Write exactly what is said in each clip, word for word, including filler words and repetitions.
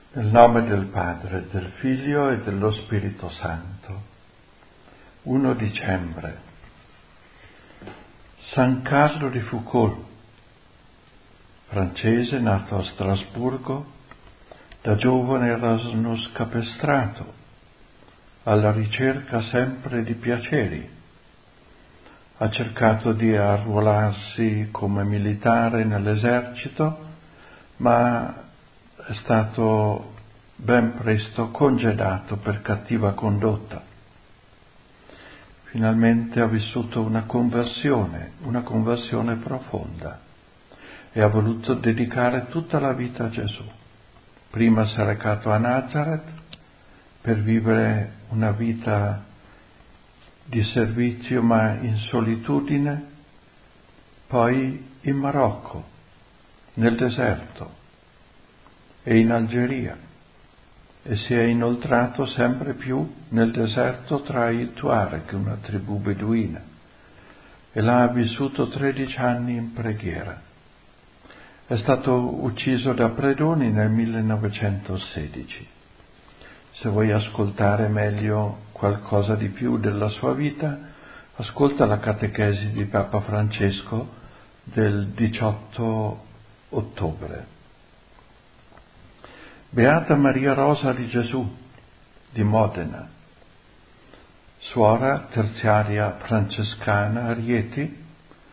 Nel nome del Padre, del Figlio e dello Spirito Santo. primo dicembre. San Carlo di Foucault, francese nato a Strasburgo, da giovane era uno scapestrato, alla ricerca sempre di piaceri. Ha cercato di arruolarsi come militare nell'esercito, ma è stato ben presto congedato per cattiva condotta. Finalmente ha vissuto una conversione, una conversione profonda, e ha voluto dedicare tutta la vita a Gesù. Prima si è recato a Nazareth per vivere una vita di servizio ma in solitudine, poi in Marocco, nel deserto, e in Algeria, e si è inoltrato sempre più nel deserto tra i Tuareg, una tribù beduina, e là ha vissuto tredici anni in preghiera. È stato ucciso da predoni nel millenovecentosedici. Se vuoi ascoltare meglio qualcosa di più della sua vita, ascolta la catechesi di Papa Francesco del diciotto ottobre. Beata Maria Rosa di Gesù di Modena, suora terziaria francescana a Rieti,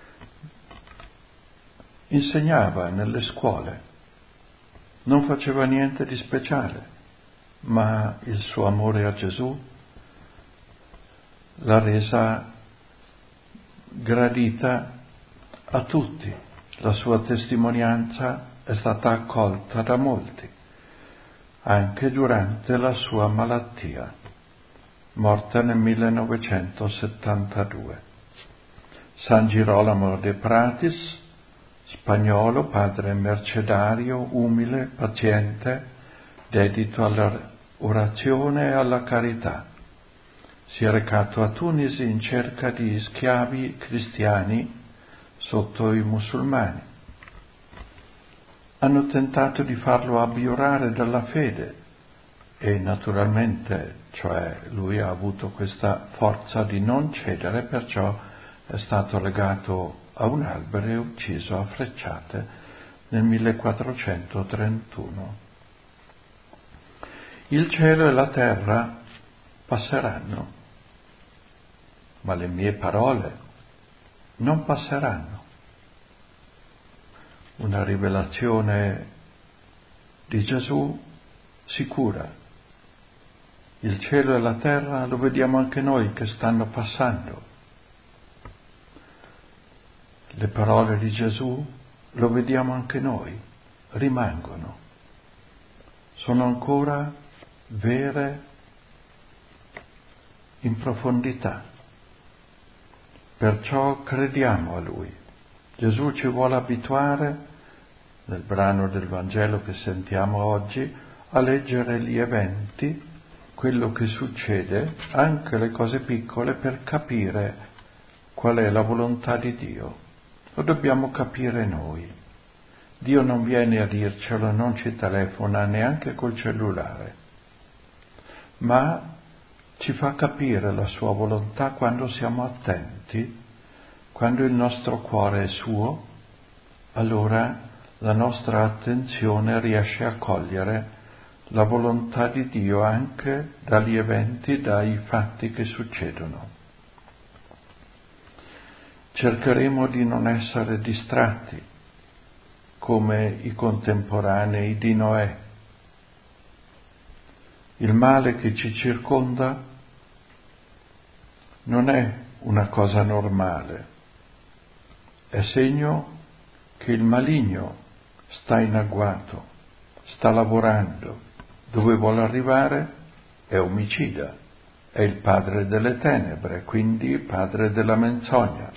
insegnava nelle scuole, non faceva niente di speciale, ma il suo amore a Gesù l'ha resa gradita a tutti. La sua testimonianza è stata accolta da molti, anche durante la sua malattia, morta nel millenovecentosettantadue. San Girolamo de Pratis, spagnolo, padre mercedario, umile, paziente, dedito all'orazione e alla carità. Si è recato a Tunisi in cerca di schiavi cristiani sotto i musulmani. Hanno tentato di farlo abiurare dalla fede e naturalmente, cioè lui ha avuto questa forza di non cedere, perciò è stato legato a un albero e ucciso a frecciate nel millequattrocentotrentuno. Il cielo e la terra passeranno, ma le mie parole non passeranno. Una rivelazione di Gesù sicura. Il cielo e la terra lo vediamo anche noi che stanno passando. Le parole di Gesù lo vediamo anche noi, rimangono. Sono ancora vere in profondità. Perciò crediamo a Lui. Gesù ci vuole abituare, nel brano del Vangelo che sentiamo oggi, a leggere gli eventi, quello che succede, anche le cose piccole, per capire qual è la volontà di Dio. Lo dobbiamo capire noi. Dio non viene a dircelo, non ci telefona neanche col cellulare, ma ci fa capire la sua volontà quando siamo attenti. Quando il nostro cuore è suo, allora la nostra attenzione riesce a cogliere la volontà di Dio anche dagli eventi, dai fatti che succedono. Cercheremo di non essere distratti come i contemporanei di Noè. Il male che ci circonda non è una cosa normale. È segno che il maligno sta in agguato, sta lavorando. Dove vuole arrivare? È omicida, è il padre delle tenebre, quindi padre della menzogna.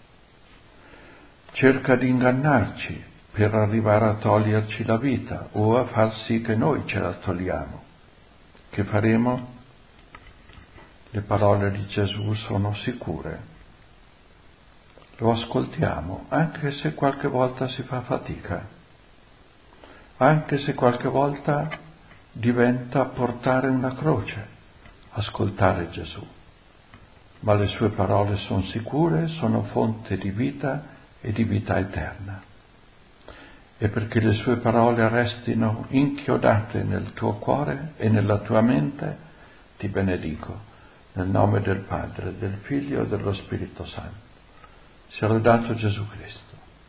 Cerca di ingannarci per arrivare a toglierci la vita o a far sì che noi ce la togliamo. Che faremo? Le parole di Gesù sono sicure. Lo ascoltiamo, anche se qualche volta si fa fatica, anche se qualche volta diventa portare una croce, ascoltare Gesù. Ma le sue parole sono sicure, sono fonte di vita e di vita eterna. E perché le sue parole restino inchiodate nel tuo cuore e nella tua mente, ti benedico, nel nome del Padre, del Figlio e dello Spirito Santo. Sia lodato Gesù Cristo.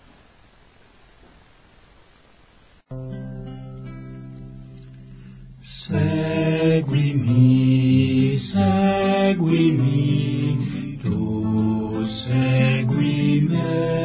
Seguimi, seguimi, tu segui me.